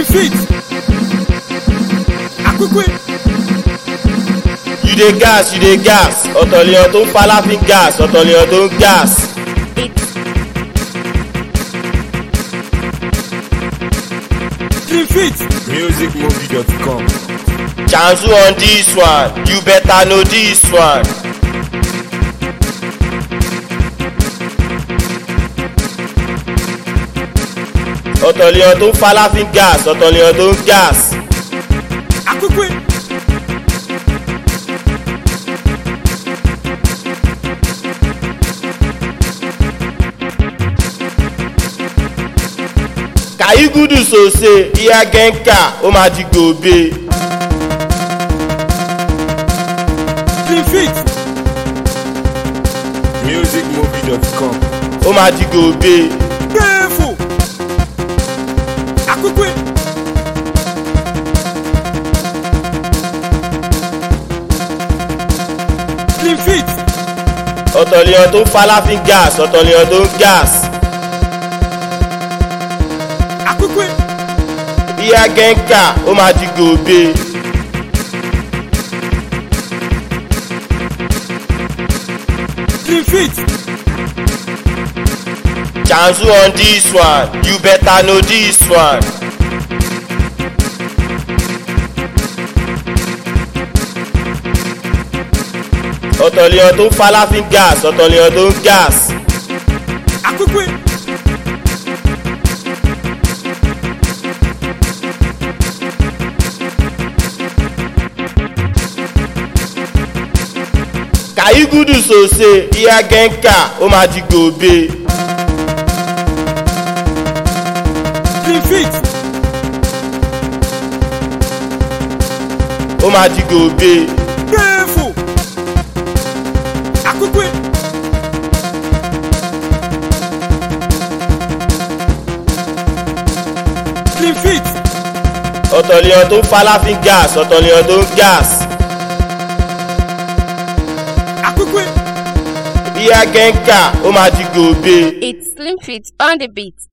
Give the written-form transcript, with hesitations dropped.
Slim Fit. Akukwe. You dey gas, ọ̀tọ̀ lèèyàn tó ń falafin gas, ọ̀tọ̀ lèèyàn tó ń gas. Slim Fit. musicmovie.com. Chanzu on this one, you better know this one. ọ̀tọ̀ lèèyàn tó ń falafin gas, ọ̀tọ̀ lèèyàn tó ń gas. Akukwe. Kàyígúdù sòsè ìyá gẹ́ńkà ó máa di gòbe. Slim Fit. musicmovie.com. ó máa di gòbe. Gbẹ́fò. Akukwe. Slim Fit. ọ̀tọ̀ lèèyàn tó ń falafin gas, ọ̀tọ̀ lèèyàn tó ń gas. Akukwe. ìyá gẹ́ńkà ó máa di gòbe. Slim Fit. Chanzu on this one, you better know this one. ọ̀tọ̀ lèèyàn tó ń falafin gas, ọ̀tọ̀ lèèyàn tó ń gas. Akukwe. Kàyígúdù sòsè ìyá gẹ́ńkà ó máa di gòbe. Slim Fit. ó máa di gòbe. Gbẹ́fò. Akukwe. Slim Fit. ọ̀tọ̀ lèèyàn tó ń falafin gas, ọ̀tọ̀ lèèyàn tó ń gas. Akukwe. ìyá gẹ́ńkà ó máa di gòbe. It's Slim Fit on the beat.